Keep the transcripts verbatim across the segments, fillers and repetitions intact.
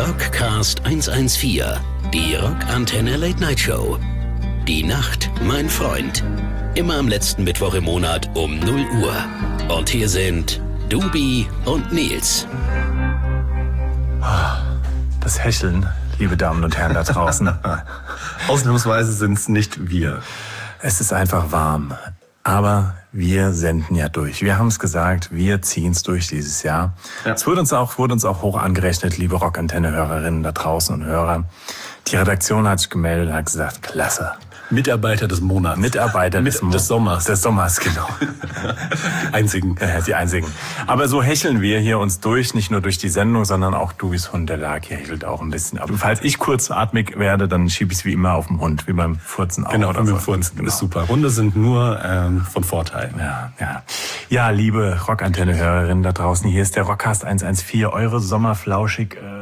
Rockcast hundertvierzehn, die Rockantenne Late Night Show. Die Nacht, mein Freund. Immer am letzten Mittwoch im Monat um null Uhr. Und hier sind Dubi und Nils. Das Hecheln, liebe Damen und Herren da draußen. Ausnahmsweise sind es nicht wir. Es ist einfach warm. Aber wir senden ja durch. Wir haben es gesagt, wir ziehen es durch dieses Jahr. Ja. Es wurde uns auch, wurde uns auch hoch angerechnet, liebe Rockantenne-Hörerinnen da draußen und Hörer. Die Redaktion hat sich gemeldet und hat gesagt, klasse. Mitarbeiter des Monats. Mitarbeiter Mit, des, Mo- des Sommers. Des Sommers, genau. Die einzigen. Ja, die einzigen. Aber so hecheln wir hier uns durch, nicht nur durch die Sendung, sondern auch Dubis Hund, der lag hier hechelt auch ein bisschen. Aber falls ich kurzatmig werde, dann schiebe ich es wie immer auf den Hund, wie beim Furzen auch. Genau, oder beim so. Furzen. Genau. Ist super. Hunde sind nur ähm, von Vorteil. Ja, ja. Ja, liebe Rockantenne-Hörerinnen da draußen, hier ist der Rockcast hundertvierzehn, eure sommerflauschig äh,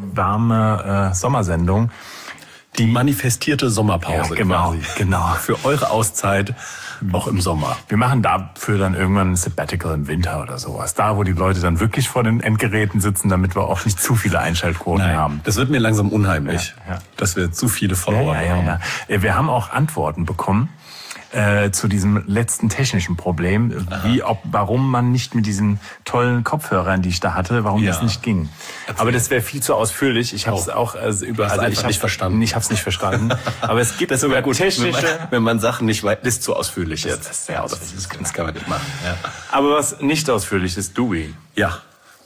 warme äh, Sommersendung. Die manifestierte Sommerpause. Ja, genau, quasi. genau. Für eure Auszeit, auch im Sommer. Wir machen dafür dann irgendwann ein Sabbatical im Winter oder sowas. Da, wo die Leute dann wirklich vor den Endgeräten sitzen, damit wir auch nicht zu viele Einschaltquoten Nein, haben. das wird mir langsam unheimlich, Ja, ja. dass wir zu viele Follower Ja, ja, haben. ja, ja. Wir haben auch Antworten bekommen äh, zu diesem letzten technischen Problem, Aha. wie ob, warum man nicht mit diesen tollen Kopfhörern, die ich da hatte, warum Ja. das nicht ging. Erzähl. Aber das wäre viel zu ausführlich. Ich habe es Oh. auch also über, Hast also einfach ich hab's nicht verstanden. Ich habe es nicht verstanden. Aber es gibt Das ist sogar gut, technische. wenn man, wenn man Sachen nicht weiß, ist zu ausführlich jetzt. Das ist sehr ausführlich. Das, das kann man nicht machen. Ja. Aber was nicht ausführlich ist, Dewey. ja.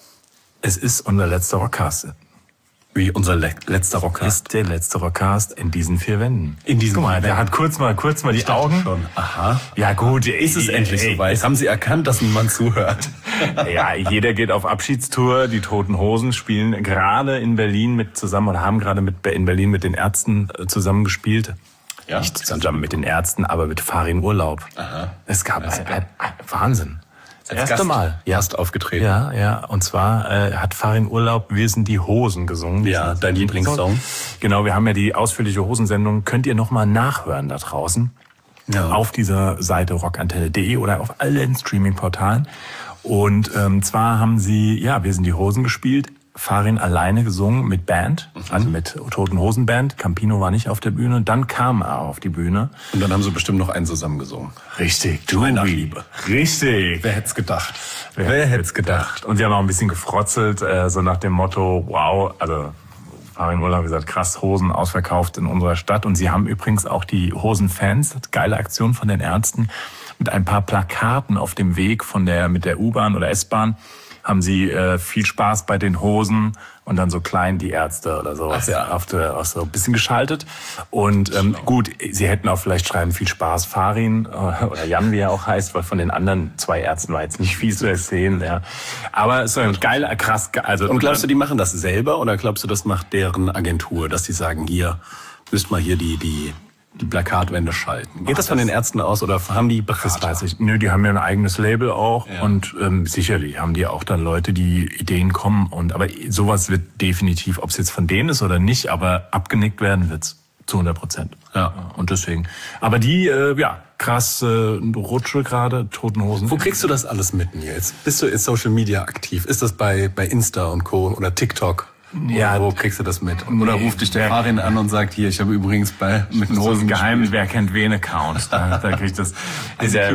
Es ist unser letzter Rockcast. Wie unser le- letzter Rockcast. Ist der letzte Rockcast in diesen vier Wänden. In diesen Guck mal, vier der Wänden. hat kurz mal, kurz mal die Augen. Schon. Aha. Ja gut, Ist es ey, endlich ey, soweit? Haben Sie erkannt, dass niemand zuhört? Ja, jeder geht auf Abschiedstour. Die Toten Hosen spielen gerade in Berlin mit zusammen oder haben gerade mit in Berlin mit den Ärzten zusammen gespielt. Ja. Nicht zusammen mit den Ärzten, aber mit Farin Urlaub. Aha. Es gab Also, ein, ein, ein Wahnsinn. Das erste Gast, Mal. Ja. Gast aufgetreten. Ja, ja. Und zwar äh, hat Farin Urlaub Wir sind die Hosen gesungen. Ja, dein Lieblingssong. Genau, wir haben ja die ausführliche Hosensendung. Könnt ihr nochmal nachhören da draußen. Ja. Auf dieser Seite rockantenne punkt de oder auf allen Streaming-Portalen. Und ähm, zwar haben sie, ja, Wir sind die Hosen gespielt. Farin alleine gesungen mit Band, mhm. also mit Toten Hosen Band. Campino war nicht auf der Bühne. Dann kam er auf die Bühne. Und dann haben sie bestimmt noch einen zusammen gesungen. Richtig, Du meine Dubi. Liebe. Richtig. Wer hätte es gedacht? Wer, Wer hätte es gedacht? Und sie haben auch ein bisschen gefrotzelt, äh, so nach dem Motto, wow, also Farin Urlaub hat gesagt, krass, Hosen ausverkauft in unserer Stadt. Und sie haben übrigens auch die Hosenfans, geile Aktion von den Ärzten, mit ein paar Plakaten auf dem Weg von der mit der U-Bahn oder S-Bahn, haben sie äh, viel Spaß bei den Hosen und dann so klein die Ärzte oder so. Ach ja. Auf der, auf so ein bisschen geschaltet. Und ähm, gut, sie hätten auch vielleicht schreiben, viel Spaß Farin äh, oder Jan, wie er auch heißt, weil von den anderen zwei Ärzten war jetzt nicht viel zu erzählen. Ja. Aber es ist ein geiler, krass. Also, Und glaubst du, die machen das selber oder glaubst du, das macht deren Agentur, dass die sagen, hier, müsst mal hier die, die, die Plakatwände schalten? Geht das von den Ärzten aus oder haben die Berater? Das weiß ich. Nö, die haben ja ein eigenes Label auch. Ja. Und ähm, sicherlich haben die auch dann Leute, die Ideen kommen. Und aber sowas wird definitiv, ob es jetzt von denen ist oder nicht, aber abgenickt werden wird's zu hundert Prozent. Ja. Und deswegen. Aber die, äh, ja, krass äh, Rutsche gerade, Toten Hosen. Wo kriegst du das alles mit, Nils? Bist du in Social Media aktiv? Ist das bei, bei Insta und Co. oder TikTok? Ja, Wo kriegst du das mit? Oder ruft dich der Farin an und sagt, hier, ich habe übrigens bei mit den so Hosen ein geheim, gespielt. wer kennt wen Account. Da, da kriegt das. Ist ja,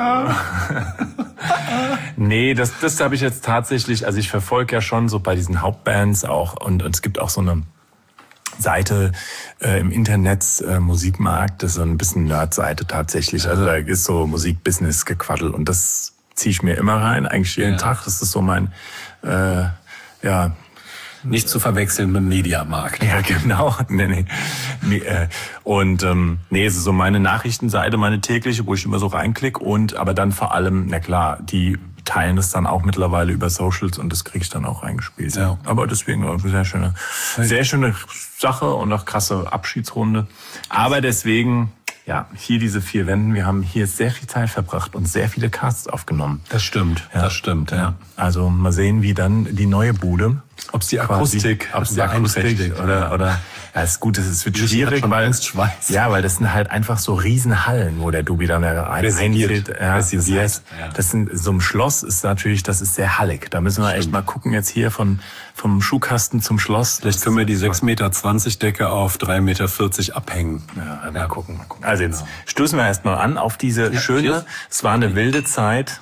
nee, das, das habe ich jetzt tatsächlich, also ich verfolge ja schon so bei diesen Hauptbands auch und, und es gibt auch so eine Seite äh, im Internet, äh, Musikmarkt, das ist so ein bisschen Nerd-Seite tatsächlich. Also da ist so Musikbusiness-Gequaddel und das ziehe ich mir immer rein, eigentlich jeden Ja. Tag. Das ist so mein, äh, ja, Nicht zu verwechseln mit dem Mediamarkt. ja, genau. Nee, nee. nee äh, und ähm, nee, es ist so meine Nachrichtenseite, meine tägliche, wo ich immer so reinklick. Und aber dann vor allem, na klar, die teilen das dann auch mittlerweile über Socials und das kriege ich dann auch reingespielt. Ja. Aber deswegen eine sehr schöne, sehr schöne Sache und auch krasse Abschiedsrunde. Aber deswegen, ja, hier diese vier Wänden, wir haben hier sehr viel Zeit verbracht und sehr viele Casts aufgenommen. Das stimmt, Ja. das stimmt, ja. Also mal sehen, wie dann die neue Bude Ob es die Akustik, ob es die Akustik oder, oder, ja, ist gut, es wird schwierig, weil, ja, weil das sind halt einfach so Riesenhallen, wo der Dubi dann einzieht. Ja, das, heißt, das sind, so ein Schloss ist natürlich, das ist sehr hallig. Da müssen wir echt mal gucken, jetzt hier von, vom Schuhkasten zum Schloss. Vielleicht können wir die sechs Meter zwanzig Decke auf drei Meter vierzig abhängen. Ja, mal gucken, mal gucken. Also jetzt stoßen wir erstmal an auf diese ja, schöne, es war eine wilde Zeit,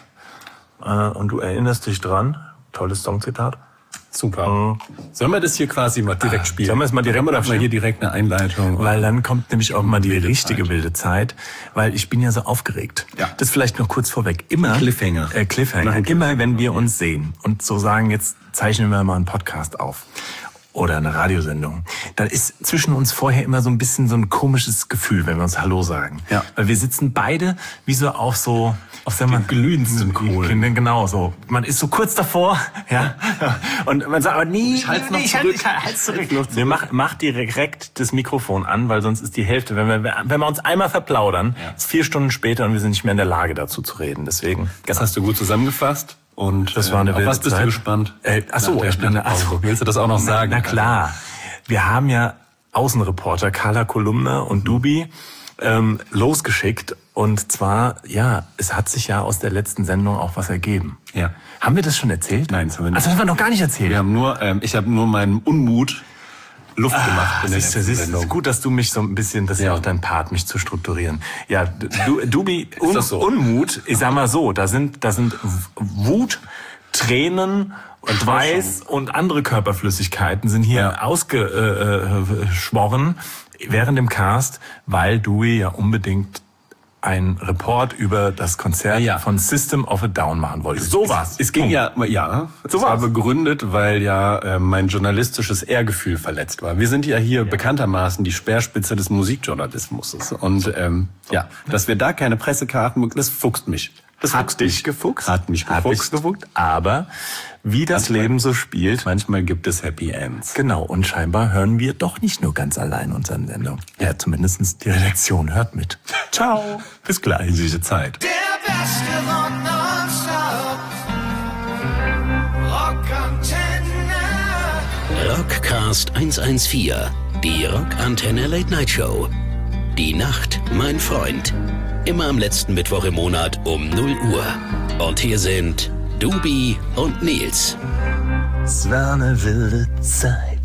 und du erinnerst dich dran, tolles Songzitat. Super. Mhm. Sollen wir das hier quasi mal direkt spielen? Sollen wir es mal direkt oder mal hier direkt eine Einleitung? Weil dann kommt nämlich auch mal die richtige wilde Zeit, weil ich bin ja so aufgeregt. Ja. Das vielleicht noch kurz vorweg. Immer Cliffhanger. Äh, Cliffhanger. Nein, immer wenn wir uns sehen und so sagen, jetzt zeichnen wir mal einen Podcast auf oder eine Radiosendung, dann ist zwischen uns vorher immer so ein bisschen so ein komisches Gefühl, wenn wir uns Hallo sagen. Ja. Weil wir sitzen beide wie so auf so auf den glühendsten Kohlen. Genau so. Man ist so kurz davor, ja. Und man sagt, aber nee, ich halt's noch nee, zurück. Ich halt's zurück. Wir mach, mach direkt das Mikrofon an, weil sonst ist die Hälfte, wenn wir, wenn wir uns einmal verplaudern, ja. ist vier Stunden später und wir sind nicht mehr in der Lage dazu zu reden. Deswegen. Das genau. hast du gut zusammengefasst. Und das war eine wilde auf was bist Zeit. du gespannt? Äh, ach so, ich bin, ach so, willst du das auch noch na, sagen? Na klar. Wir haben ja Außenreporter Carla Kolumna und Dubi ähm, losgeschickt. Und zwar, ja, es hat sich ja aus der letzten Sendung auch was ergeben. Ja. Haben wir das schon erzählt? Nein, das haben wir nicht. Also das haben wir noch gar nicht erzählt. Wir haben nur, ähm, ich habe nur meinen Unmut Luft ah, gemacht. In der siehst, siehst, ist gut, dass du mich so ein bisschen, das ist ja auch dein Part, mich zu strukturieren. Ja, du, Dubi, un, so? Unmut, ich sag mal so, da sind, da sind Wut, Tränen und Schweiß und andere Körperflüssigkeiten sind hier ja. ausgeschworen während dem Cast, weil Dewey ja unbedingt ein Report über das Konzert ja. von System of a Down machen wollte. So war's. Es ging ja, ja, so es war begründet, weil ja äh, mein journalistisches Ehrgefühl verletzt war. Wir sind ja hier ja. bekanntermaßen die Speerspitze des Musikjournalismus. Und ähm, ja, dass wir da keine Pressekarten, das fuchst mich. Das hat dich gefuchst. Hat mich gefuchst. Hat mich gefuchst. Aber wie das manchmal, Leben so spielt, manchmal gibt es Happy Ends. Genau. Und scheinbar hören wir doch nicht nur ganz allein unsere Sendung. Ja, zumindest die Redaktion hört mit. Ciao. Bis gleich. Diese Zeit. Der beste Rock nonstop. Rockantenne. Rockcast hundertvierzehn. Die Rockantenne Late Night Show. Die Nacht, mein Freund. Immer am letzten Mittwoch im Monat um null Uhr. Und hier sind Dubi und Nils. Es war eine wilde Zeit.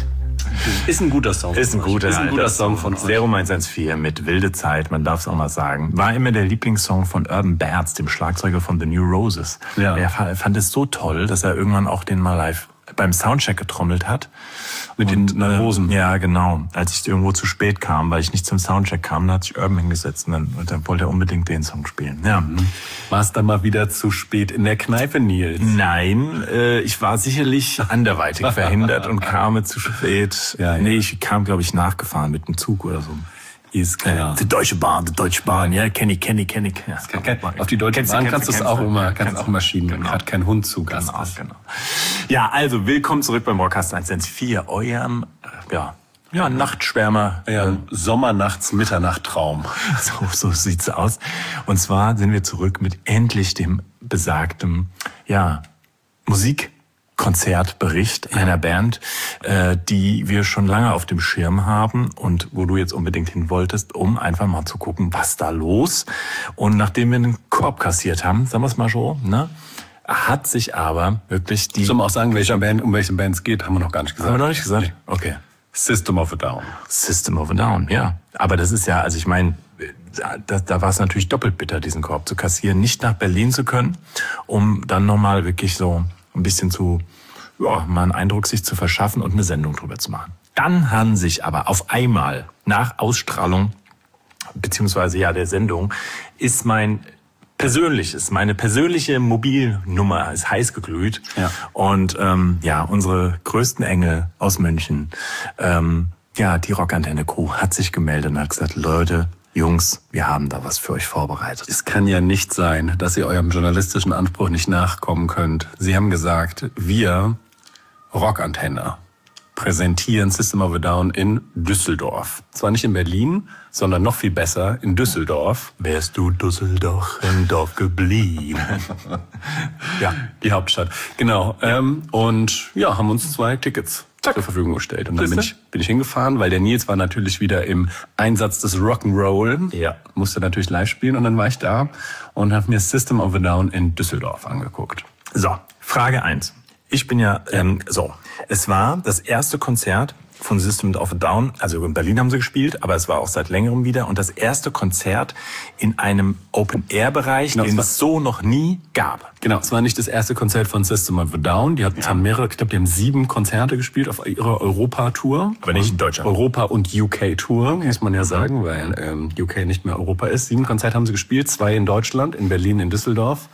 Ist ein guter Song. Ist ein guter, ist ein guter Song von Serum hundertvierzehn mit Wilde Zeit, man darf es auch mal sagen. War immer der Lieblingssong von Urban Bairds, dem Schlagzeuger von The New Roses. Ja. Er fand es so toll, dass er irgendwann auch den mal live beim Soundcheck getrommelt hat. Mit und, den Hosen. Äh, ja, genau. Als ich irgendwo zu spät kam, weil ich nicht zum Soundcheck kam, da hat sich Urban hingesetzt und dann, und dann wollte er unbedingt den Song spielen. Ja. War es dann mal wieder zu spät in der Kneipe, Nils? Nein, äh, ich war sicherlich anderweitig verhindert und kam zu spät. Ja, ja. Nee, ich kam, glaube ich, nachgefahren mit dem Zug oder so. Ist klar. Die Deutsche Bahn, die Deutsche Bahn, ja, kenn ich, kenn ich, kenn ich. Ja, kann, auf die Deutsche Bahn kannst du es auch immer, kannst auch immer schieben, wenn gerade kein Hund zu Gast genau, ist. Genau. Ja, also willkommen zurück beim Rockcast hundertvierzehn, eurem, ja, ja, Nachtschwärmer. Ja, Sommernachts Mitternachttraum. So, so sieht's aus. Und zwar sind wir zurück mit endlich dem besagten, ja, Musik. Konzertbericht ja. einer Band, äh, die wir schon lange auf dem Schirm haben und wo du jetzt unbedingt hin wolltest, um einfach mal zu gucken, was da los. Und nachdem wir einen Korb kassiert haben, sagen wir es mal so, ne, hat sich aber wirklich die... Sollen wir auch sagen, welcher Band, um welche Band es geht, haben wir noch gar nicht gesagt. Haben wir noch nicht gesagt? Nee. Okay. System of a Down. System of a Down, ja. Aber das ist ja, also ich meine, da, da war es natürlich doppelt bitter, diesen Korb zu kassieren, nicht nach Berlin zu können, um dann nochmal wirklich so ein bisschen zu, ja, mal einen Eindruck sich zu verschaffen und eine Sendung drüber zu machen. Dann haben sich aber auf einmal nach Ausstrahlung, beziehungsweise ja der Sendung, ist mein persönliches, meine persönliche Mobilnummer ist heiß geglüht. Ja. Und ähm, ja, unsere größten Engel aus München, ähm, ja, die Rockantenne-Crew hat sich gemeldet und hat gesagt, Leute, Jungs, wir haben da was für euch vorbereitet. Es kann ja nicht sein, dass ihr eurem journalistischen Anspruch nicht nachkommen könnt. Sie haben gesagt, wir, Rockantenne, präsentieren System of a Down in Düsseldorf. Zwar nicht in Berlin, sondern noch viel besser in Düsseldorf. Wärst du Düsseldorf im Dorf geblieben? Ja, die Hauptstadt. Genau. Ähm, und ja, haben uns zwei Tickets Zack. zur Verfügung gestellt. Und dann bin ich, bin ich hingefahren, weil der Nils war natürlich wieder im Einsatz des Rock'n'Roll. Ja. Musste natürlich live spielen und dann war ich da und habe mir System of a Down in Düsseldorf angeguckt. So, Frage eins. Ich bin ja, ähm, so, es war das erste Konzert von System of a Down, also in Berlin haben sie gespielt, aber es war auch seit längerem wieder und das erste Konzert in einem Open-Air-Bereich, Genau, den es es so noch nie gab. Genau, es war nicht das erste Konzert von System of a Down. Die hatten ja. haben mehrere, ich glaube, die haben sieben Konzerte gespielt auf ihrer Europa-Tour. Aber nicht in Deutschland. Europa- und U K-Tour, muss man ja sagen, weil ähm, U K nicht mehr Europa ist. Sieben Konzerte haben sie gespielt, zwei in Deutschland, in Berlin, in Düsseldorf.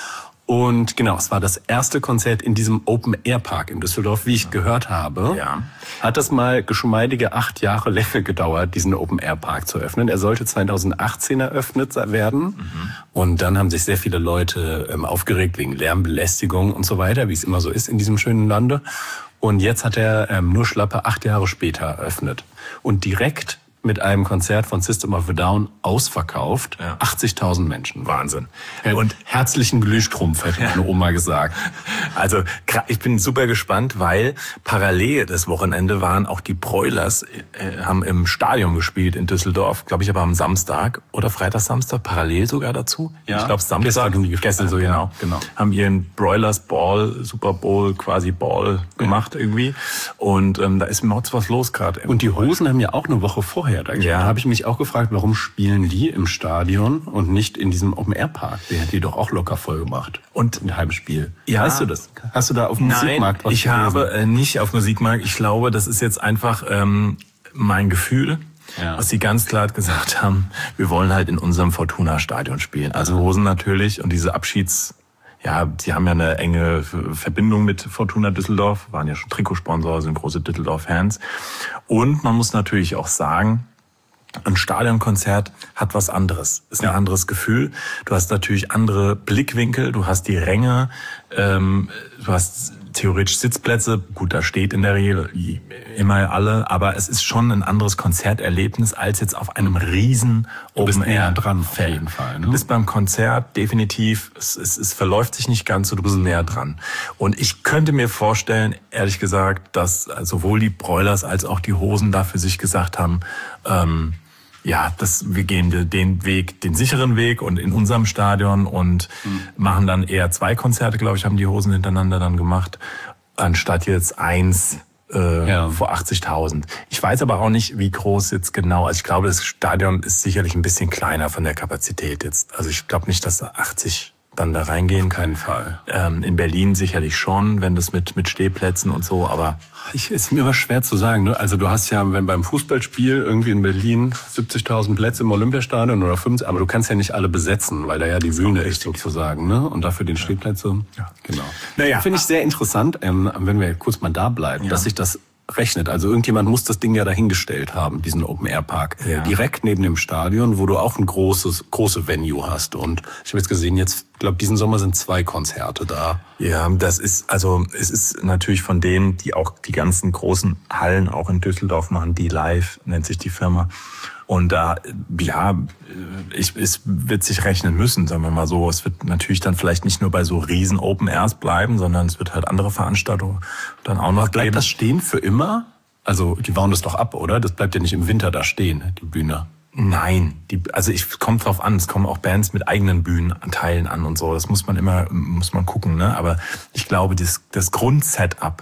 Und genau, es war das erste Konzert in diesem Open-Air-Park in Düsseldorf, wie ich gehört habe. Ja. Hat das mal geschmeidige acht Jahre länger gedauert, diesen Open-Air-Park zu öffnen. Er sollte zweitausendachtzehn eröffnet werden. Mhm. Und dann haben sich sehr viele Leute ähm, aufgeregt wegen Lärmbelästigung und so weiter, wie es immer so ist in diesem schönen Lande. Und jetzt hat er ähm, nur schlappe acht Jahre später eröffnet. Und direkt mit einem Konzert von System of a Down ausverkauft. Ja. achtzigtausend Menschen. Wahnsinn. Und herzlichen Glühstrumpf, hätte meine Oma gesagt. Also ich bin super gespannt, weil parallel das Wochenende waren auch die Broilers, äh, haben im Stadion gespielt in Düsseldorf, glaube ich aber am Samstag oder Freitag, Samstag, parallel sogar dazu. Ja. Ich glaube Samstag, Gestern haben die gespielt. gestern so genau, genau. haben ihren Broilers Ball, Super Bowl, quasi Ball gemacht ja. irgendwie. Und ähm, da ist Mords was los gerade. Und die Hosen haben ja auch eine Woche vorher da gespielt. Ja. Da habe ich mich auch gefragt, warum spielen die im Stadion und nicht in diesem Open-Air-Park? Der hat die doch auch locker voll gemacht. Und ein Heimspiel. Ja. Weißt du das? Hast du da auf dem Nein, Musikmarkt was ich gelesen? habe äh, nicht auf Musikmarkt. Ich glaube, das ist jetzt einfach ähm, mein Gefühl, ja. was sie ganz klar gesagt haben. Wir wollen halt in unserem Fortuna-Stadion spielen. Also Hosen natürlich und diese Abschieds... Ja, sie haben ja eine enge Verbindung mit Fortuna Düsseldorf, waren ja schon Trikotsponsor, sind große Düsseldorf-Fans. Und man muss natürlich auch sagen, ein Stadionkonzert hat was anderes, ist ein ja. anderes Gefühl. Du hast natürlich andere Blickwinkel, du hast die Ränge, ähm, du hast theoretisch Sitzplätze. Gut, da steht in der Regel immer alle, aber es ist schon ein anderes Konzerterlebnis als jetzt auf einem riesen Open Air dran, auf jeden Fall. Ne? Du bist beim Konzert definitiv, es, es, es verläuft sich nicht ganz so, du bist mhm. näher dran. Und ich könnte mir vorstellen, ehrlich gesagt, dass sowohl die Broilers als auch die Hosen da für sich gesagt haben, ähm, ja, das, wir gehen den Weg, den sicheren Weg und in unserem Stadion und mhm. machen dann eher zwei Konzerte, glaube ich, haben die Hosen hintereinander dann gemacht, anstatt jetzt eins äh, ja. vor achtzigtausend. Ich weiß aber auch nicht, wie groß jetzt genau. Also ich glaube, das Stadion ist sicherlich ein bisschen kleiner von der Kapazität jetzt. Also ich glaube nicht, dass da achtzig dann da reingehen. Auf keinen Fall. Ähm, in Berlin sicherlich schon, wenn das mit mit Stehplätzen und so, aber ich, ist mir aber schwer zu sagen. Ne? Also du hast ja, wenn beim Fußballspiel irgendwie in Berlin siebzigtausend Plätze im Olympiastadion oder fünfzig, aber du kannst ja nicht alle besetzen, weil da ja die Bühne ist sozusagen, ne? Und dafür den Stehplätze. Ja, genau. Naja, finde ich sehr interessant, ähm, wenn wir kurz mal da bleiben, ja. dass sich das rechnet. Also irgendjemand muss das Ding ja dahingestellt haben, diesen Open-Air-Park. Ja. Direkt neben dem Stadion, wo du auch ein großes, große Venue hast. Und ich habe jetzt gesehen, jetzt, ich glaube, diesen Sommer sind zwei Konzerte da. Ja, das ist, also es ist natürlich von denen, die auch die ganzen großen Hallen auch in Düsseldorf machen, die Live, nennt sich die Firma. Und da, ja, ich, es wird sich rechnen müssen, sagen wir mal so. Es wird natürlich dann vielleicht nicht nur bei so riesen Open Airs bleiben, sondern es wird halt andere Veranstaltungen dann auch noch bleibt geben. Das stehen für immer? Also die bauen das doch ab, oder? Das bleibt ja nicht im Winter da stehen, die Bühne. Nein, die, also ich kommt drauf an. Es kommen auch Bands mit eigenen Bühnenanteilen an und so. Das muss man immer, muss man gucken, ne? Aber ich glaube, das, das Grundsetup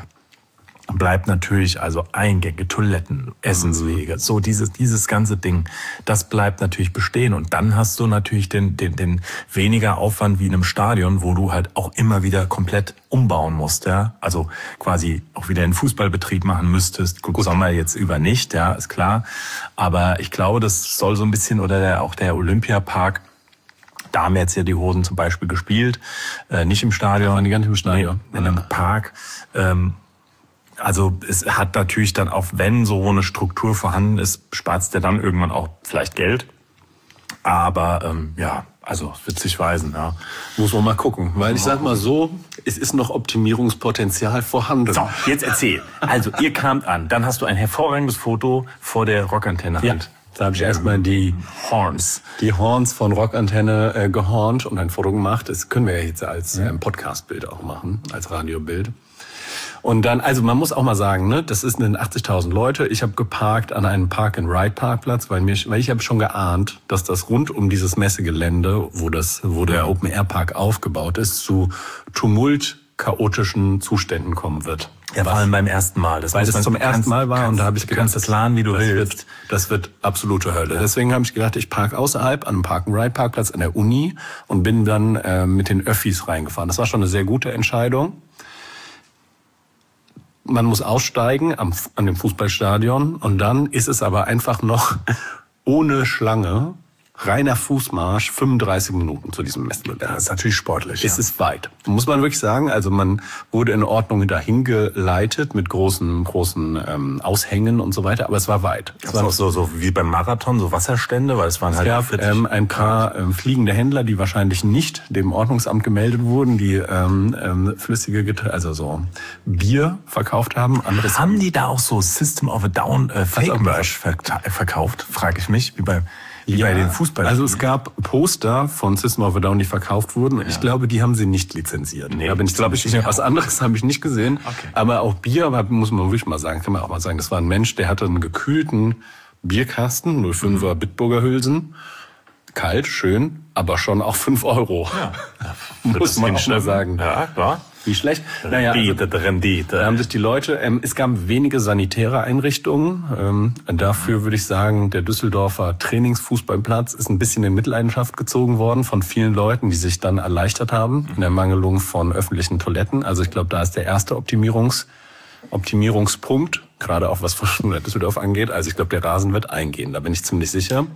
bleibt natürlich, also Eingänge, Toiletten, Essenswege, so dieses dieses ganze Ding, das bleibt natürlich bestehen. Und dann hast du natürlich den den den weniger Aufwand wie in einem Stadion, wo du halt auch immer wieder komplett umbauen musst, ja, also quasi auch wieder einen Fußballbetrieb machen müsstest. Gut, Sommer jetzt über nicht, ja, ist klar. Aber ich glaube, das soll so ein bisschen, oder der, auch der Olympiapark. Da haben jetzt ja die Hosen zum Beispiel gespielt, äh, nicht im Stadion, die gar nicht im Stadion, nee, in einem Park. Ähm, Also es hat natürlich dann auch, wenn so eine Struktur vorhanden ist, spart es dir dann irgendwann auch vielleicht Geld. Aber ähm, ja, also wird sich weisen. Ja. Muss man mal gucken. Weil ich sag mal so, es ist noch Optimierungspotenzial vorhanden. So, jetzt erzähl. Also ihr kamt an, dann hast du ein hervorragendes Foto vor der Rockantenne. Ja. Da habe ich erstmal die Horns, die Horns von Rockantenne äh, gehornt und ein Foto gemacht. Das können wir ja jetzt als ähm, Podcast-Bild auch machen, als Radiobild. Und dann, also man muss auch mal sagen, ne, das ist eine achtzigtausend Leute. Ich habe geparkt an einem Park-and-Ride-Parkplatz, weil mir, weil ich habe schon geahnt, dass das rund um dieses Messegelände, wo das, wo der Open-Air-Park aufgebaut ist, zu Tumult, chaotischen Zuständen kommen wird. Ja, vor allem beim ersten Mal. Das weil es zum ersten Mal war und da habe ich gedacht, du kannst das laden, wie du das willst. Wird, das wird absolute Hölle. Ja. Deswegen habe ich gedacht, ich parke außerhalb an einem Park-and-Ride-Parkplatz an der Uni und bin dann äh, mit den Öffis reingefahren. Das war schon eine sehr gute Entscheidung. Man muss aussteigen am, an dem Fußballstadion und dann ist es aber einfach noch ohne Schlange, reiner Fußmarsch, fünfunddreißig Minuten zu diesem Messegelände. Das ist natürlich sportlich. Es ja. ist weit. Muss man wirklich sagen. Also man wurde in Ordnung dahin geleitet mit großen, großen ähm, Aushängen und so weiter. Aber es war weit. Es war auch so, so wie beim Marathon, so Wasserstände, weil es waren halt. Es gab ähm, ein paar ähm, fliegende Händler, die wahrscheinlich nicht dem Ordnungsamt gemeldet wurden, die ähm, ähm, flüssige, Get- also so Bier verkauft haben. Anderes haben die da auch so System of a Down äh, Fake Merch verkauft? Frage ich mich, wie bei Wie ja, bei den Fußball. Also es gab Poster von System of a Down, die verkauft wurden. Ja. Ich glaube, die haben sie nicht lizenziert. Nee, da bin ich glaube ich was anderes habe ich nicht gesehen. Okay. Aber auch Bier, muss man wirklich mal sagen, kann man auch mal sagen, das war ein Mensch, der hatte einen gekühlten Bierkasten, null Komma fünfer Bitburger Hülsen. Kalt, schön, aber schon auch fünf Euro. Ja. Muss man auch mal sagen. Ja, klar. Wie schlecht? Naja, Rendite, also, Rendite. Da haben sich die Leute, ähm, es gab wenige sanitäre Einrichtungen. Ähm, dafür würde ich sagen, der Düsseldorfer Trainingsfußballplatz ist ein bisschen in Mitleidenschaft gezogen worden von vielen Leuten, die sich dann erleichtert haben in der Mangelung von öffentlichen Toiletten. Also ich glaube, da ist der erste Optimierungs, Optimierungspunkt, gerade auch was von Düsseldorf angeht. Also ich glaube, der Rasen wird eingehen, da bin ich ziemlich sicher.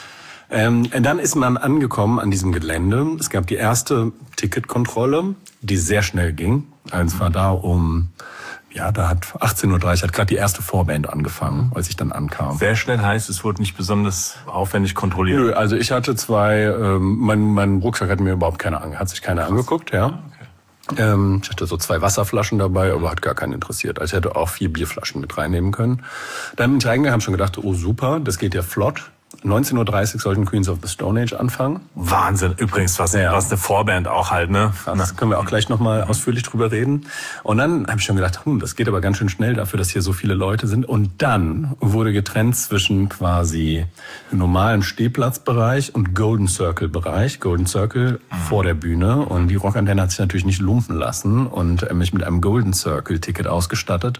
Ähm, dann ist man angekommen an diesem Gelände. Es gab die erste Ticketkontrolle, die sehr schnell ging. Also es war da um, ja, da hat achtzehn Uhr dreißig hat gerade die erste Vorband angefangen, als ich dann ankam. Sehr schnell heißt, es wurde nicht besonders aufwendig kontrolliert? Nö, also ich hatte zwei, ähm, mein, mein Rucksack hat mir überhaupt keine ange, hat sich keiner angeguckt, ja. Okay. Ähm, ich hatte so zwei Wasserflaschen dabei, aber hat gar keinen interessiert. Also ich hätte auch vier Bierflaschen mit reinnehmen können. Dann bin ich reingegangen, habe schon gedacht, oh super, das geht ja flott. neunzehn Uhr dreißig sollten Queens of the Stone Age anfangen. Wahnsinn. Übrigens, was, ja. was eine Vorband auch halt, ne? Das können wir auch gleich nochmal ausführlich drüber reden. Und dann habe ich schon gedacht, hm, das geht aber ganz schön schnell dafür, dass hier so viele Leute sind. Und dann wurde getrennt zwischen quasi normalem Stehplatzbereich und Golden Circle Bereich. Golden Circle mhm. vor der Bühne. Und die Rockantenne hat sich natürlich nicht lumpen lassen und mich mit einem Golden Circle Ticket ausgestattet.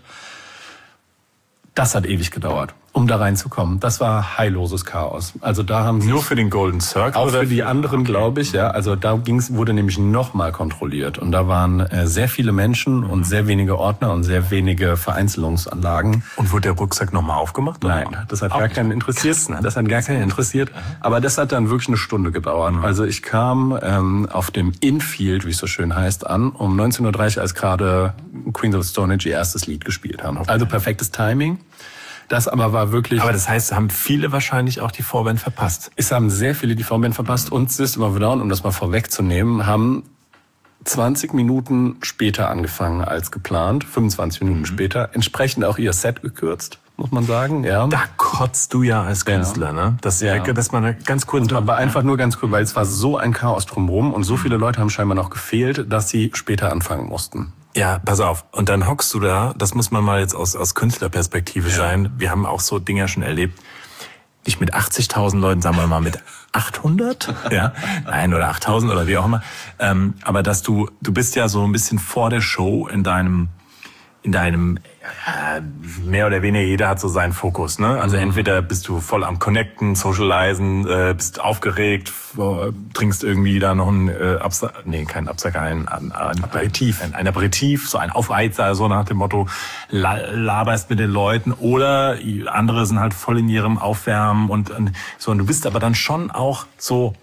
Das hat ewig gedauert, um da reinzukommen. Das war heilloses Chaos. Also da haben sie nur für den Golden Circle auch oder für die anderen, okay. glaube ich, ja. Also da ging's, wurde nämlich nochmal kontrolliert und da waren äh, sehr viele Menschen mhm. und sehr wenige Ordner und sehr wenige Vereinzelungsanlagen. Und wurde der Rucksack nochmal aufgemacht? Nein, oder? Das hat auch gar keinen interessiert. Krass, ne? Das hat gar keinen interessiert. Aber das hat dann wirklich eine Stunde gedauert. Mhm. Also ich kam ähm, auf dem Infield, wie es so schön heißt, an um neunzehn Uhr dreißig, als gerade Queens of the Stone Age ihr erstes Lied gespielt haben. Okay. Also perfektes Timing. Das aber war wirklich... Aber das heißt, haben viele wahrscheinlich auch die Vorband verpasst? Es haben sehr viele die Vorband verpasst und System of a Down, um das mal vorwegzunehmen, haben zwanzig Minuten später angefangen als geplant, fünfundzwanzig Minuten mhm. später, entsprechend auch ihr Set gekürzt, muss man sagen. Ja. Da kotzt du ja als Künstler, ja. ne? Das ja, ja. dass man ganz kurz... Und aber einfach nur ganz kurz, weil es war so ein Chaos drumherum und so viele Leute haben scheinbar noch gefehlt, dass sie später anfangen mussten. Ja, pass auf. Und dann hockst du da, das muss man mal jetzt aus, aus Künstlerperspektive ja. sein. Wir haben auch so Dinger schon erlebt. Nicht mit achtzigtausend Leuten, sagen wir mal mit achthundert, ja, nein, oder achttausend oder wie auch immer. Ähm, aber dass du, du bist ja so ein bisschen vor der Show in deinem, in deinem, ja, mehr oder weniger jeder hat so seinen Fokus, ne? Also mhm. entweder bist du voll am Connecten, Socialisen, äh, bist aufgeregt, äh, trinkst irgendwie da noch ein äh, Absacker, nee, kein Absacker, ein, ein, ein Aperitif, ein, ein Aperitif, so ein Aufreizer, so nach dem Motto, la, laberst mit den Leuten, oder andere sind halt voll in ihrem Aufwärmen und, und so, und du bist aber dann schon auch so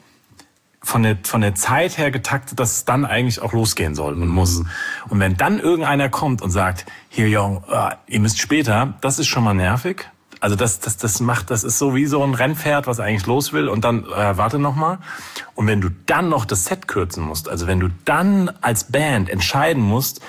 von der, von der Zeit her getaktet, dass es dann eigentlich auch losgehen soll und muss. Und wenn dann irgendeiner kommt und sagt, hier, Jung, uh, ihr müsst später, das ist schon mal nervig. Also das, das, das macht, das ist so wie so ein Rennpferd, was eigentlich los will und dann, äh, warte noch mal. Und wenn du dann noch das Set kürzen musst, also wenn du dann als Band entscheiden musst,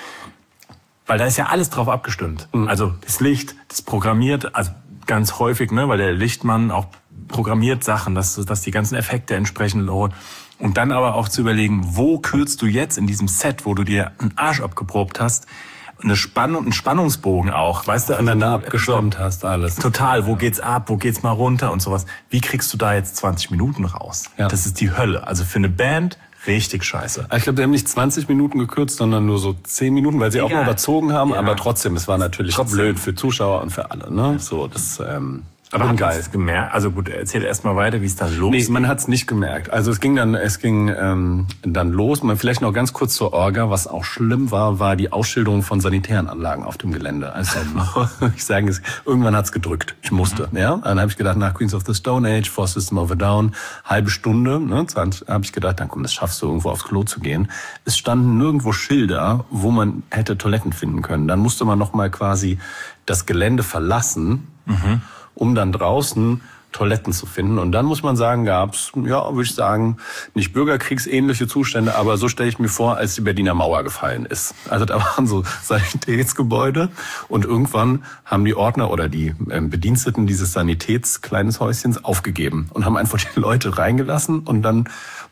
weil da ist ja alles drauf abgestimmt. Mhm. Also das Licht, das programmiert, also ganz häufig, ne, weil der Lichtmann auch programmiert Sachen, dass, dass die ganzen Effekte entsprechend low. Und dann aber auch zu überlegen, wo kürzt du jetzt in diesem Set, wo du dir einen Arsch abgeprobt hast, eine Spannung, einen Spannungsbogen auch, weißt du, aneinander abgestimmt hast, alles. Total, wo geht's ab, wo geht's mal runter und sowas. Wie kriegst du da jetzt zwanzig Minuten raus? Ja. Das ist die Hölle. Also für eine Band richtig scheiße. Ich glaube, die haben nicht zwanzig Minuten gekürzt, sondern nur so zehn Minuten, weil sie Egal. auch mal überzogen haben. Ja. Aber trotzdem, es war natürlich trotzdem. blöd für Zuschauer und für alle. Ne? So, das. Ähm Aber hat geil. Es gemerkt? Also gut, erzähl erst mal weiter, wie es dann los Nee, man hat es nicht gemerkt. Also es ging dann, es ging ähm, dann los. Man vielleicht noch ganz kurz zur Orga. Was auch schlimm war, war die Ausschilderung von sanitären Anlagen auf dem Gelände. Also ich sage es, irgendwann hat's gedrückt. Ich musste. Mhm. Ja, dann habe ich gedacht, nach Queens of the Stone Age, For System of a Down, halbe Stunde. Ne, habe ich gedacht, dann komm, das schaffst du irgendwo aufs Klo zu gehen. Es standen nirgendwo Schilder, wo man hätte Toiletten finden können. Dann musste man noch mal quasi das Gelände verlassen. Mhm. um dann draußen Toiletten zu finden. Und dann muss man sagen, gab's, ja, würde ich sagen, nicht bürgerkriegsähnliche Zustände, aber so stelle ich mir vor, als die Berliner Mauer gefallen ist. Also da waren so Sanitätsgebäude und irgendwann haben die Ordner oder die ähm, Bediensteten dieses Sanitätskleines Häuschens aufgegeben und haben einfach die Leute reingelassen und dann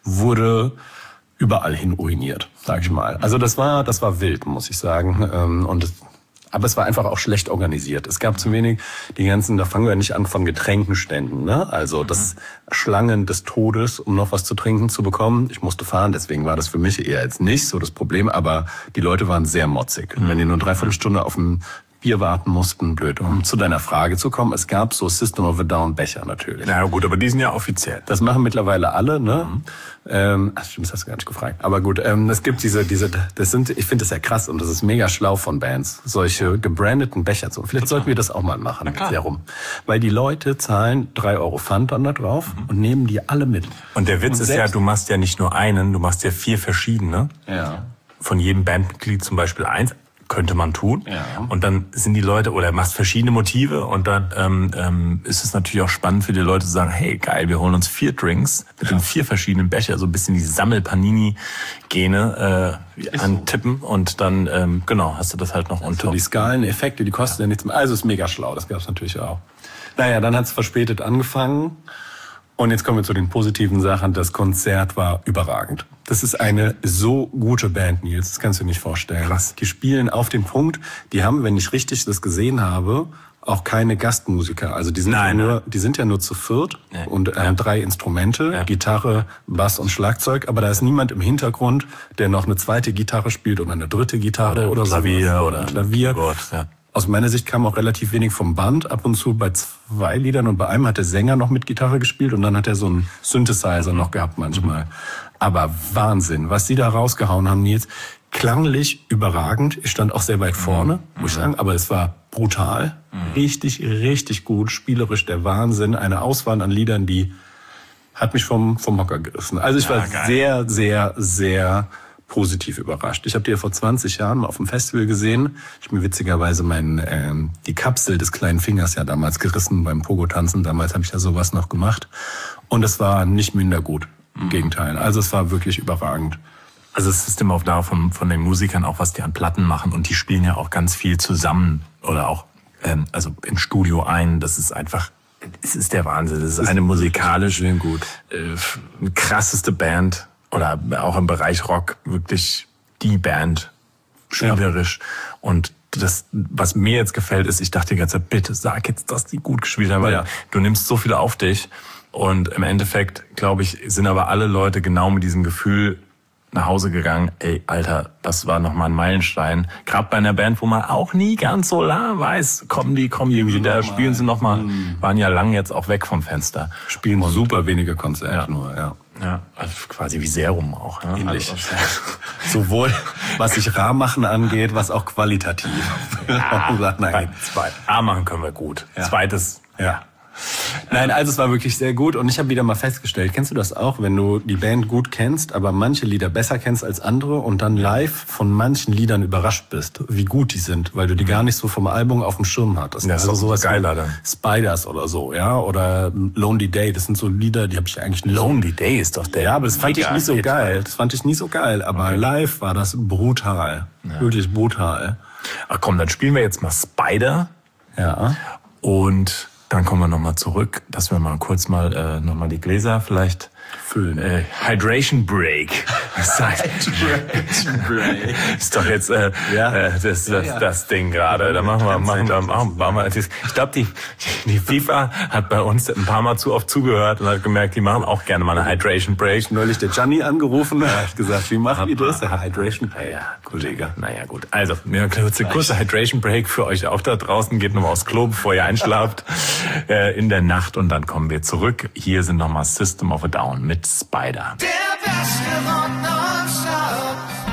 wurde überall hin uriniert, sag ich mal. Also das war, das war wild, muss ich sagen. Ähm, und das, Aber es war einfach auch schlecht organisiert. Es gab zu wenig, die ganzen, da fangen wir nicht an von Getränkenständen, ne? Also das Schlangen des Todes, um noch was zu trinken zu bekommen. Ich musste fahren, deswegen war das für mich eher jetzt nicht so das Problem, aber die Leute waren sehr motzig. Und wenn die nur dreiviertel Stunde auf dem Bier warten mussten, blöd. Um zu deiner Frage zu kommen, es gab so System of a Down Becher natürlich. Na gut, aber die sind ja offiziell. Das machen mittlerweile alle, ne? Mhm. Ähm, ach, stimmt, das hast du gar nicht gefragt. Aber gut, ähm, es gibt diese, diese, das sind, ich finde das ja krass und das ist mega schlau von Bands, solche gebrandeten Becher zu. Vielleicht sollten wir das auch mal machen, sehr rum. Weil die Leute zahlen drei Euro Pfand dann da drauf mhm. und nehmen die alle mit. Und der Witz und ist ja, du machst ja nicht nur einen, du machst ja vier verschiedene. Ja. Von jedem Bandmitglied zum Beispiel eins. Könnte man tun. Ja. Und dann sind die Leute, oder machst verschiedene Motive und dann ähm, ähm, ist es natürlich auch spannend für die Leute zu sagen, hey, geil, wir holen uns vier Drinks mit ja. den vier verschiedenen Becher, so ein bisschen die Sammel-Panini-Gene äh, antippen so. Und dann, ähm, genau, hast du das halt noch unter. So die Skaleneffekte, die kosten ja, ja nichts mehr. Also ist mega schlau, das gab's natürlich auch. Naja, dann hat's verspätet angefangen. Und jetzt kommen wir zu den positiven Sachen. Das Konzert war überragend. Das ist eine so gute Band, Nils. Das kannst du dir nicht vorstellen. Krass. Die spielen auf den Punkt. Die haben, wenn ich richtig das gesehen habe, auch keine Gastmusiker. Also die sind, nein, ja, nur, nein. die sind ja nur zu viert nee. und äh, ja. drei Instrumente, ja. Gitarre, Bass und Schlagzeug. Aber da ist niemand im Hintergrund, der noch eine zweite Gitarre spielt oder eine dritte Gitarre oder, oder Klavier oder Klavier. Gott, ja. Aus meiner Sicht kam auch relativ wenig vom Band, ab und zu bei zwei Liedern und bei einem hat der Sänger noch mit Gitarre gespielt und dann hat er so einen Synthesizer noch gehabt manchmal. Aber Wahnsinn, was die da rausgehauen haben, Nils, klanglich überragend. Ich stand auch sehr weit vorne, mhm. muss ich sagen, aber es war brutal, mhm. richtig, richtig gut, spielerisch der Wahnsinn, eine Auswahl an Liedern, die hat mich vom, vom Hocker gerissen. Also ich ja, war geil. sehr, sehr, sehr positiv überrascht. Ich habe die ja vor zwanzig Jahren mal auf dem Festival gesehen. Ich habe mir witzigerweise meinen, ähm, die Kapsel des kleinen Fingers ja damals gerissen beim Pogo-Tanzen. Damals habe ich ja sowas noch gemacht. Und es war nicht minder gut. Im mhm. Gegenteil. Also es war wirklich überragend. Also das System of Down von, von den Musikern, auch was die an Platten machen. Und die spielen ja auch ganz viel zusammen. Oder auch ähm, also im Studio ein. Das ist einfach, es ist der Wahnsinn. Das ist, das ist eine musikalisch gut. Äh, krasseste Band. Oder auch im Bereich Rock wirklich die Band, spielerisch. Ja. Und das, was mir jetzt gefällt, ist, ich dachte die ganze Zeit, bitte sag jetzt, dass die gut gespielt haben, weil ja. du nimmst so viel auf dich. Und im Endeffekt, glaube ich, sind aber alle Leute genau mit diesem Gefühl nach Hause gegangen, ey, Alter, das war nochmal ein Meilenstein. Gerade bei einer Band, wo man auch nie ganz so la weiß, kommen die, kommen die wieder, spielen sie nochmal, mhm. waren ja lang jetzt auch weg vom Fenster. Spielen und super wenige Konzerte ja. nur, ja. Ja, also quasi wie Serum auch. Ja? Ähnlich. Also, sowohl was sich rar machen angeht, was auch qualitativ. Ja, nein, zweit. A machen können wir gut. Ja. Zweites, ja. Nein, also es war wirklich sehr gut und ich habe wieder mal festgestellt, kennst du das auch, wenn du die Band gut kennst, aber manche Lieder besser kennst als andere und dann live von manchen Liedern überrascht bist, wie gut die sind, weil du die gar nicht so vom Album auf dem Schirm hattest. Das also ist sowas geiler dann. Spiders oder so, ja, oder Lonely Day, das sind so Lieder, die habe ich eigentlich nicht. Lonely Day ist doch der. Ja, aber das fand ich nicht so geil. Das fand ich nicht so geil, aber okay. live war das brutal, ja. wirklich brutal. Ach komm, dann spielen wir jetzt mal Spider. Ja. Und Dann kommen wir nochmal zurück, dass wir mal kurz mal äh, nochmal die Gläser vielleicht füllen. Äh, Hydration Break. Das heißt, Hydration Break. Ist doch jetzt äh, ja. äh, das, das, ja. das Ding gerade. Da machen wir, machen, da machen wir. Ich glaube, die, die FIFA hat bei uns ein paar Mal zu oft zugehört und hat gemerkt, die machen auch gerne mal eine Hydration Break. Neulich der Gianni angerufen und hat gesagt, wie machen wir das? Der Hydration Break. Ja, Kollege. Naja, gut. Also, eine kurze, kurze Hydration Break für euch auch da draußen. Geht nochmal aufs Klo, bevor ihr einschlaft äh, in der Nacht. Und dann kommen wir zurück. Hier sind nochmal System of a Down mit Spider. Der beste Rock nonstop.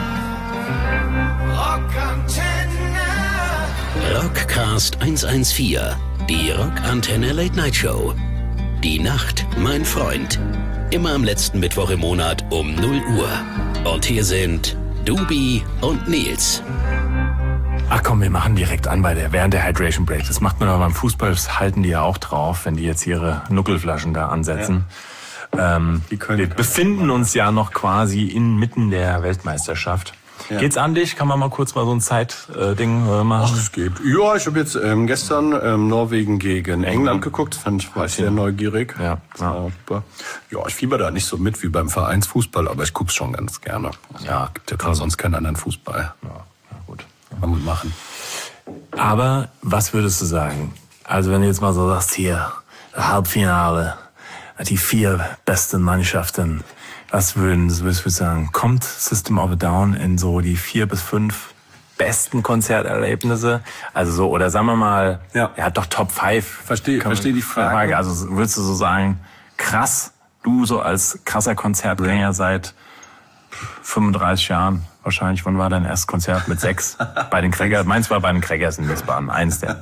Rockantenne. Rockcast hundertvierzehn. Die Rockantenne Late Night Show. Die Nacht, mein Freund. Immer am letzten Mittwoch im Monat um null Uhr. Und hier sind Dubi und Nils. Ach komm, wir machen direkt an bei der, während der Hydration Break. Das macht man aber beim Fußball, das halten die ja auch drauf, wenn die jetzt ihre Nuckelflaschen da ansetzen. Ja. Ähm, wir befinden uns ja noch quasi inmitten der Weltmeisterschaft. Ja. Geht's an dich? Kann man mal kurz mal so ein Zeitding äh, machen? Ach, es geht. Ja, ich habe jetzt ähm, gestern ähm, Norwegen gegen England geguckt. Fand ich, war ich sehr neugierig. Ja, ja. ja, ich fieber da nicht so mit wie beim Vereinsfußball, aber ich guck's schon ganz gerne. Ja, gibt ja gerade sonst keinen anderen Fußball. Ja, ja gut. Kann man machen. Aber was würdest du sagen? Also wenn du jetzt mal so sagst, hier, Halbfinale, die vier besten Mannschaften, was würden Sie sagen? Kommt System of a Down in so die vier bis fünf besten Konzerterlebnisse? Also so, oder sagen wir mal, ja, ja doch Top five. Verstehe, verstehe die Frage. Also würdest du so sagen, krass, du so als krasser Konzertgänger ja. seit fünfunddreißig Jahren, wahrscheinlich, wann war dein erstes Konzert? Mit sechs? Bei den Crackers, meins war bei den Crackers in Wiesbaden, eins der.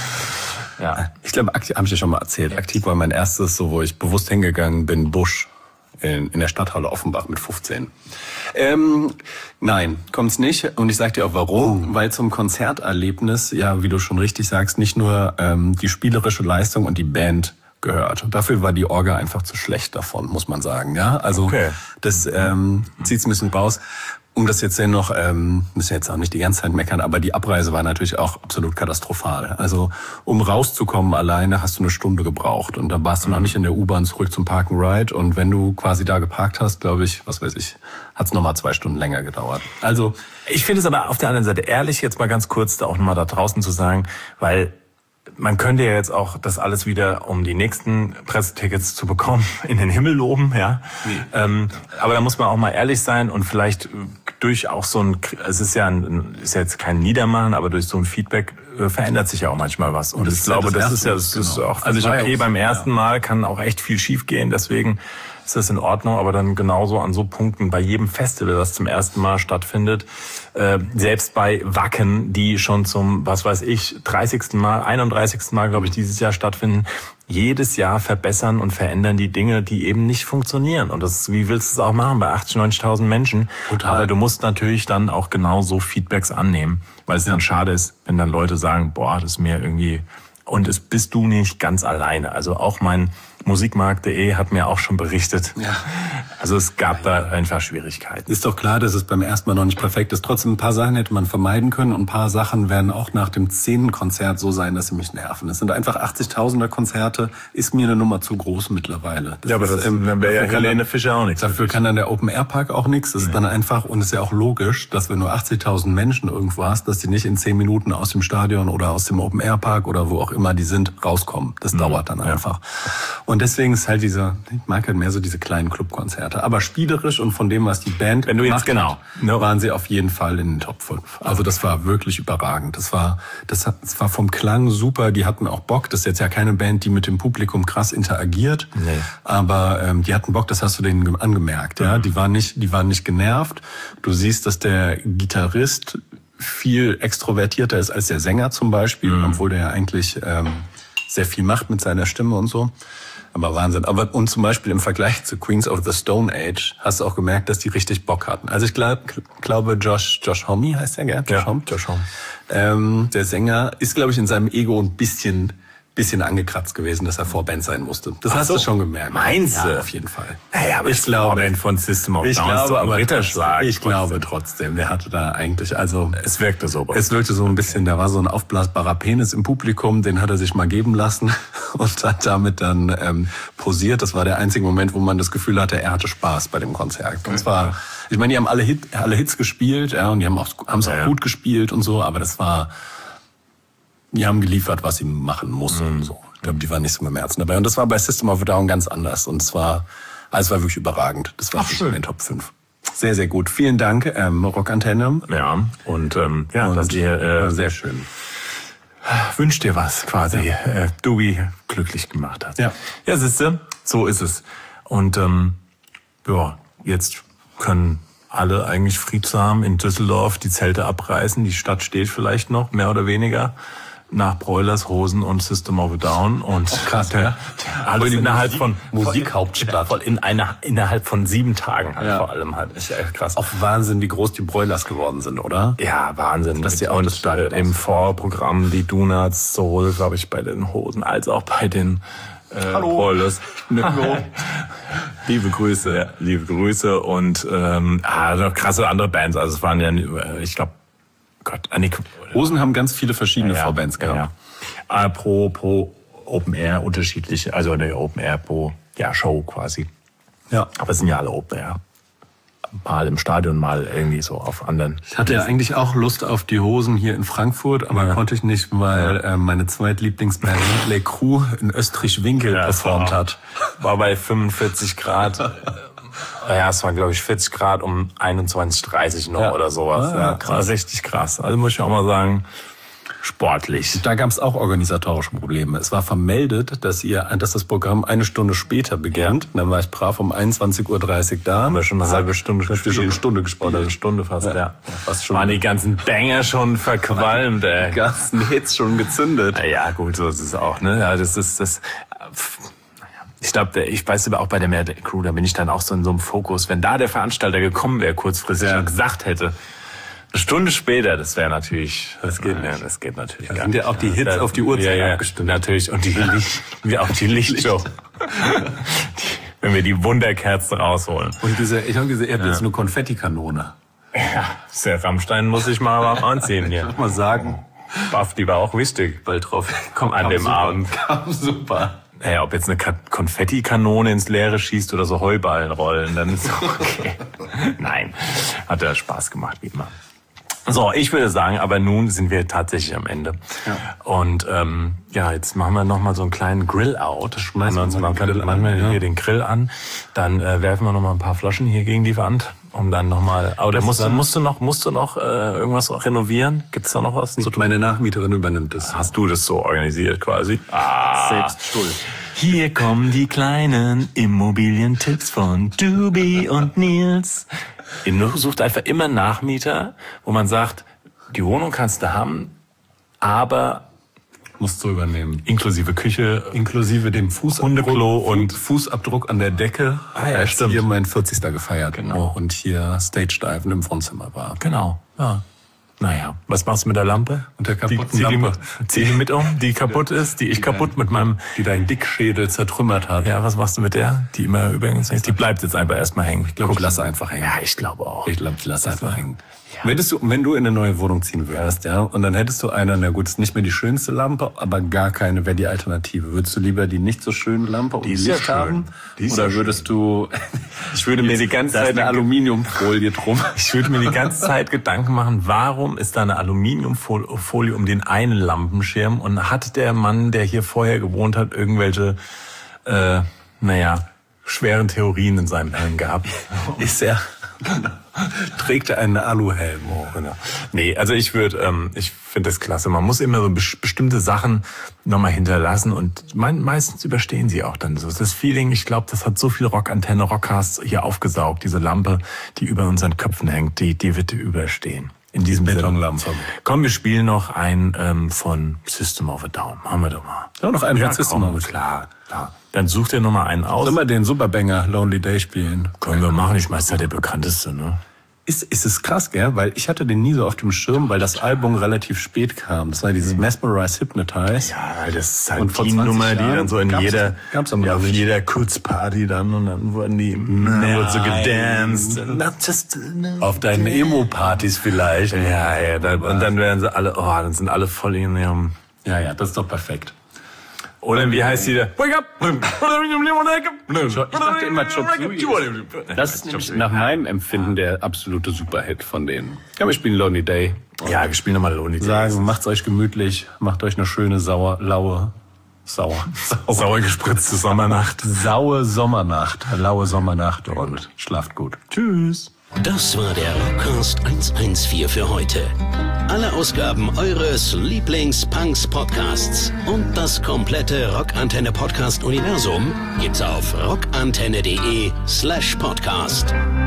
Ja. Ich glaube, habe ich ja schon mal erzählt. Aktiv war mein erstes, so wo ich bewusst hingegangen bin, Busch in, in der Stadthalle Offenbach mit fünfzehn. Ähm, nein, kommt's nicht. Und ich sag dir auch warum. Oh. Weil zum Konzerterlebnis, ja, wie du schon richtig sagst, nicht nur ähm, die spielerische Leistung und die Band gehört. Dafür war die Orga einfach zu schlecht davon, muss man sagen. Ja, also okay. das ähm, zieht's ein bisschen raus. Um das jetzt noch, ähm, müssen wir jetzt auch nicht die ganze Zeit meckern, aber die Abreise war natürlich auch absolut katastrophal. Also um rauszukommen alleine hast du eine Stunde gebraucht und da warst du noch nicht in der U-Bahn zurück zum Park and Ride und wenn du quasi da geparkt hast, glaube ich, was weiß ich, hat's noch mal zwei Stunden länger gedauert. Also ich finde es aber auf der anderen Seite ehrlich, jetzt mal ganz kurz da auch noch mal da draußen zu sagen, weil man könnte ja jetzt auch das alles wieder, um die nächsten Pressetickets zu bekommen, in den Himmel loben, ja. Nee. Ähm, aber da muss man auch mal ehrlich sein und vielleicht durch auch so ein, es ist ja ein, ist ja jetzt kein Niedermachen, aber durch so ein Feedback äh, verändert sich ja auch manchmal was. Und, und ich glaube, das ist ja, das genau. ist auch völlig also okay. Beim ersten ja. Mal kann auch echt viel schief gehen, deswegen ist das in Ordnung, aber dann genauso an so Punkten bei jedem Festival, das zum ersten Mal stattfindet, äh, selbst bei Wacken, die schon zum, was weiß ich, dreißigsten Mal, einunddreißigsten Mal, glaube ich, dieses Jahr stattfinden, jedes Jahr verbessern und verändern die Dinge, die eben nicht funktionieren. Und das, wie willst du es auch machen bei achtzigtausend, neunzigtausend Menschen? Total. Aber du musst natürlich dann auch genau so Feedbacks annehmen, weil es dann schade ist, wenn dann Leute sagen, boah, das ist mir irgendwie, und es bist du nicht ganz alleine. Also auch mein Musikmarkt punkt de hat mir auch schon berichtet. Ja. Also es gab da einfach Schwierigkeiten. Ist doch klar, dass es beim ersten Mal noch nicht perfekt ist. Trotzdem ein paar Sachen hätte man vermeiden können und ein paar Sachen werden auch nach dem zehnten Konzert so sein, dass sie mich nerven. Es sind einfach achtzigtausender Konzerte, ist mir eine Nummer zu groß mittlerweile. Das ja, aber ist, das ähm, dann wäre ja Helene Fischer auch nichts. Dafür kann dann der Open-Air-Park auch nichts. Das nee. ist dann einfach, und es ist ja auch logisch, dass wenn du achtzigtausend Menschen irgendwo hast, dass die nicht in zehn Minuten aus dem Stadion oder aus dem Open-Air-Park oder wo auch immer die sind, rauskommen. Das mhm. dauert dann einfach. Ja. Und deswegen ist halt dieser, ich mag halt mehr so diese kleinen Clubkonzerte. Aber spielerisch und von dem, was die Band Wenn du jetzt genau hat, no. waren sie auf jeden Fall in den Top fünf. Also das war wirklich überragend. Das war, das, hat, das war vom Klang super. Die hatten auch Bock. Das ist jetzt ja keine Band, die mit dem Publikum krass interagiert. Nee. Aber ähm, die hatten Bock. Das hast du denen angemerkt. Ja, mhm. die waren nicht, die waren nicht genervt. Du siehst, dass der Gitarrist viel extrovertierter ist als der Sänger zum Beispiel, mhm. obwohl der ja eigentlich ähm, sehr viel macht mit seiner Stimme und so. Aber Wahnsinn. Aber und zum Beispiel im Vergleich zu Queens of the Stone Age hast du auch gemerkt, dass die richtig Bock hatten. Also ich glaub, glaube, Josh Josh Homme heißt der, gell? Josh ja, Homme. Josh Homme. Ähm, der Sänger ist, glaube ich, in seinem Ego ein bisschen bisschen angekratzt gewesen, dass er Vorband sein musste. Das Ach hast so. du schon gemerkt. Meinst du? Ja, auf jeden Fall. Naja, aber ich glaube, Vorband von System of Ich Down ist glaube, doch ein aber Ritterschlag. ich glaube trotzdem, der hatte da eigentlich, also Es wirkte so. es wirkte so ein bisschen, da war so ein aufblasbarer Penis im Publikum, den hat er sich mal geben lassen und hat damit dann ähm, posiert. Das war der einzige Moment, wo man das Gefühl hatte, er hatte Spaß bei dem Konzert. Und zwar, ich meine, die haben alle, Hit, alle Hits gespielt, ja, und die haben auch, haben es auch Ja, ja. gut gespielt und so, aber das war, die haben geliefert, was sie machen mussten. Mhm. So. Ich glaube, die waren nicht so mit dem Herzen dabei. Und das war bei System of a Down ganz anders. Und zwar, also es war wirklich überragend. Das war wirklich in den Top fünf. Sehr, sehr gut. Vielen Dank, ähm, Rockantenne. Ja, und ähm, ja, Und, dass ihr äh, sehr schön. wünscht dir was quasi, äh, Dubi glücklich gemacht hat. Ja. Ja, siehste, so ist es. Und ähm, ja, jetzt können alle eigentlich friedsam in Düsseldorf die Zelte abreißen. Die Stadt steht vielleicht noch, mehr oder weniger, nach Broilers, Hosen und System of a Down. Und krass, der, ja. alles Musik- innerhalb von Musikhauptstadt. voll in einer, innerhalb von sieben Tagen halt Ja. vor allem halt. Ist ja krass. Auch Wahnsinn, wie groß die Broilers geworden sind, oder? Ja, Wahnsinn. Das Das sieht auch und total äh, aus. im Vorprogramm die Donuts, sowohl, glaube ich, bei den Hosen als auch bei den äh, Broilers. Hallo. Liebe Grüße, ja, liebe Grüße und ähm, ah, noch krasse andere Bands. Also es waren ja, äh, ich glaube, Gott, Annik. Hosen haben ganz viele verschiedene ja, Vorbands ja, gehabt. ja. Äh, pro, pro Open Air unterschiedliche, also eine Open Air pro ja, Show quasi. Ja. Aber es sind ja alle Open Air. Mal im Stadion, mal irgendwie so auf anderen. Ich hatte ja eigentlich auch Lust auf die Hosen hier in Frankfurt, aber Ja. konnte ich nicht, weil äh, meine zweitlieblingsband Le Crew in Österreich-Winkel Ja, es performt war- hat. War bei fünfundvierzig Grad. äh, Ja, es war, glaube ich, vierzig Grad um einundzwanzig Uhr dreißig noch Ja. oder sowas. Ah, Ja, krass. war richtig krass. Also muss ich auch mal sagen, sportlich. Da gab es auch organisatorische Probleme. Es war vermeldet, dass ihr, dass das Programm eine Stunde später beginnt. Dann war ich brav um einundzwanzig Uhr dreißig da. Haben wir schon eine halbe Stunde gespielt. Schon eine Stunde gespielt. Oder eine Stunde fast, ja. Ja, fast schon. Waren die ganzen Banger schon verqualmt, ey. Die ganzen Hits schon gezündet. Na ja, gut, so ist es auch, ne? Ja, das ist das. Ich glaube, ich weiß aber auch bei der Mad Crew, da bin ich dann auch so in so einem Fokus. Wenn da der Veranstalter gekommen wäre, kurzfristig Ja. und gesagt hätte, eine Stunde später, das wäre natürlich, das geht, ja, das geht natürlich. Da gar sind ja nicht. auch die Hits Da- auf die Uhrzeit ja, ja, abgestimmt. natürlich. Und die Licht, wie auch die Lichtshow. Wenn wir die Wunderkerzen rausholen. Und diese, ich habe gesehen, ihr habt jetzt eine Konfettikanone. Ja, der Rammstein muss ich mal was anziehen hier. Mal sagen. Buff, die war auch wichtig. Bald drauf. Komm, an Kam dem super. Abend. Kam super. Naja, ob jetzt eine Ka- Konfettikanone ins Leere schießt oder so Heuballen rollen, dann ist okay. Nein, hat ja Spaß gemacht, wie immer. So, ich würde sagen, aber nun sind wir tatsächlich am Ende. Ja. Und ähm, ja, jetzt machen wir noch mal so einen kleinen Grill-Out. Schmeißen wir uns mal den Grill machen wir an, ja. hier den Grill an. Dann äh, werfen wir noch mal ein paar Flaschen hier gegen die Wand, um dann noch mal. Oder musst du, musst du noch, musst du noch äh, irgendwas renovieren? Gibt's da noch was? So, Meine Nachmieterin übernimmt es. hast du das so organisiert quasi? Ah. Selbst schuld. Hier kommen die kleinen Immobilientipps von Dubi und Nils. Ihr sucht einfach immer Nachmieter, wo man sagt, die Wohnung kannst du haben, aber Musst du übernehmen. inklusive Küche, Inklusive dem Fußabdruck, Hundeklo und- Fußabdruck an der Decke. Ah ja, als stimmt. hier mein vierzigster gefeiert. Genau. Und hier Stage-Diven im Wohnzimmer war. genau, ja. Naja, was machst du mit der Lampe? Und der kaputten die, zieh Lampe. Die, zieh die mit um, die kaputt ist, die ich kaputt mit meinem... Die deinen Dickschädel zertrümmert hat. Ja, was machst du mit der? Die immer übrigens... Die bleibt jetzt einfach erstmal hängen. Ich Ich glaube, lass einfach hängen. Ja, ich glaube auch. Ich glaube, lass einfach hängen. Hättest du, wenn du in eine neue Wohnung ziehen würdest, ja, und dann hättest du eine, na gut, ist nicht mehr die schönste Lampe, aber gar keine wäre die Alternative. Würdest du lieber die nicht so schöne Lampe und Die ist ja Licht schön. haben? Die ist Oder ja schön. würdest du, Ich würde mir die ganze da ist Zeit eine Aluminiumfolie drum. Ich würde mir die ganze Zeit Gedanken machen, warum ist da eine Aluminiumfolie um den einen Lampenschirm und hat der Mann, der hier vorher gewohnt hat, irgendwelche, äh, naja, schweren Theorien in seinem Hirn gehabt? Ist er, trägt er einen Aluhelm? Oh, genau. Nee, also ich würde, ähm, ich finde das klasse. Man muss immer so bes- bestimmte Sachen nochmal hinterlassen und mein, meistens überstehen sie auch dann so. Das Feeling, ich glaube, das hat so viel Rockantenne, Rockcasts hier aufgesaugt. Diese Lampe, die über unseren Köpfen hängt, die, die wird überstehen. In diesem Sinne. Betonlampe. Komm, wir spielen noch ein ähm, von System of a Down. Machen wir doch mal. Ja, noch einen Ja, von System komm, of a Down. klar, klar. Dann such dir noch mal einen aus. Sollen wir den Superbanger Lonely Day spielen? Können wir machen. Ich meine, das ist ja der bekannteste, ne? Ist, ist es krass, gell? Weil ich hatte den nie so auf dem Schirm, weil das Album relativ spät kam. Das war dieses Mesmerize Hypnotize. Ja, das ist halt und die Nummer, die dann so in gab's, jeder, gab's ja, auf jeder Kurzparty dann und dann wurden die, dann wurde so gedanced. Just, auf deinen Emo-Partys vielleicht. Ja, ja, da, und dann werden sie alle, oh, dann sind alle voll in ihrem... Ja, ja, das ist doch perfekt. Oder wie heißt die da? Wake up! Ich dachte immer Chop Suey. Das ist nämlich nach meinem Empfinden der absolute Superhit von denen. Ja, wir spielen Lonely Day. Ja, wir spielen nochmal Lonely Day. Sagen, macht's euch gemütlich, macht euch eine schöne, sauer, laue, sauer, sauer, sauer gespritzte Sommernacht. Saue Sommernacht, laue Sommernacht und schlaft gut. Tschüss. Das war der Rockcast hundertvierzehn für heute. Alle Ausgaben eures Lieblings-Punks-Podcasts und das komplette Rockantenne-Podcast-Universum gibt's auf rockantenne.de slash podcast.